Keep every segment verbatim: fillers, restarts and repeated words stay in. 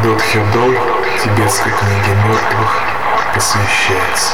Дот Хёдой тибетской книги мертвых посвящается.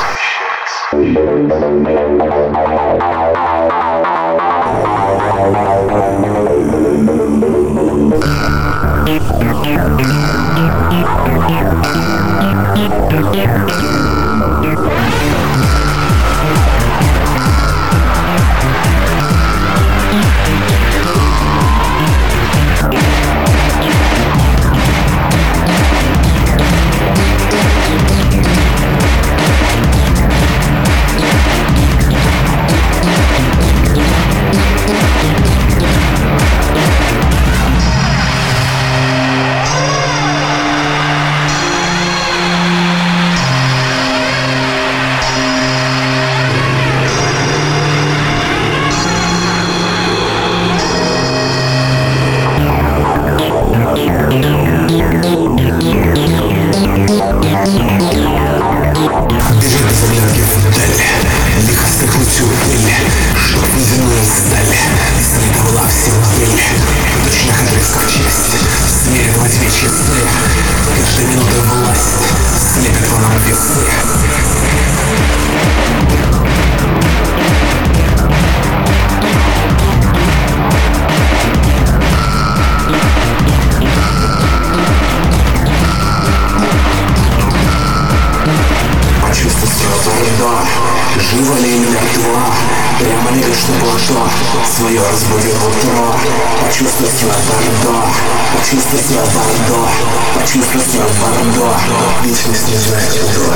Жива ли или мертва? Прямо ли что прошло? Свое разбудил утро. Почувствуй свое бордо. Почувствуй свое бордо. Почувствуй свое бордо. Вечность не знает чудо.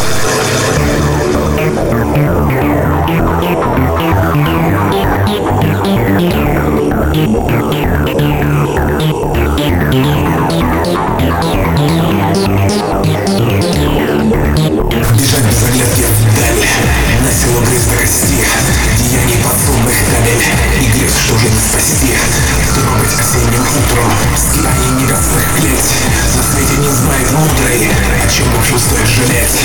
Бежать без оглядки вдаль, на село грыз до кости, деяний подсудных табель, и грез, что же не спасти. Трогать осенним утром, скитаний негасных клеть, на свете не знает мудрый, о чем в общем стоит жалеть.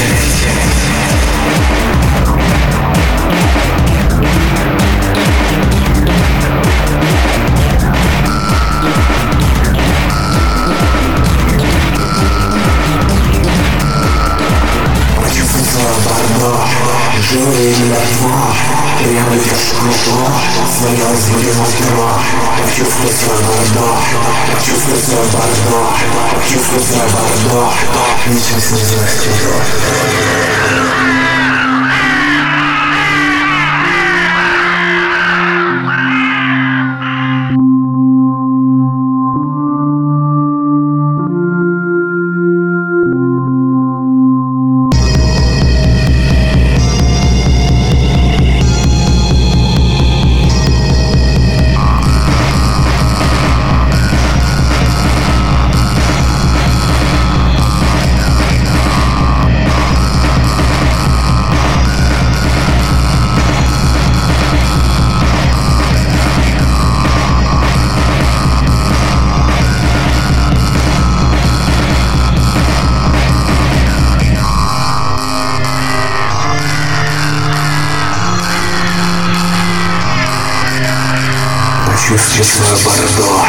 Жива или мертва, прямо идешь круто, свое разбудил утро. Почувствуй свое бордо, почувствуй свое бордо, почувствуй свое бордо. Вечность не знает чудо. Чувствуй свое бордо.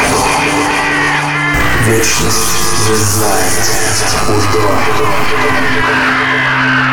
Вечность не знает удо.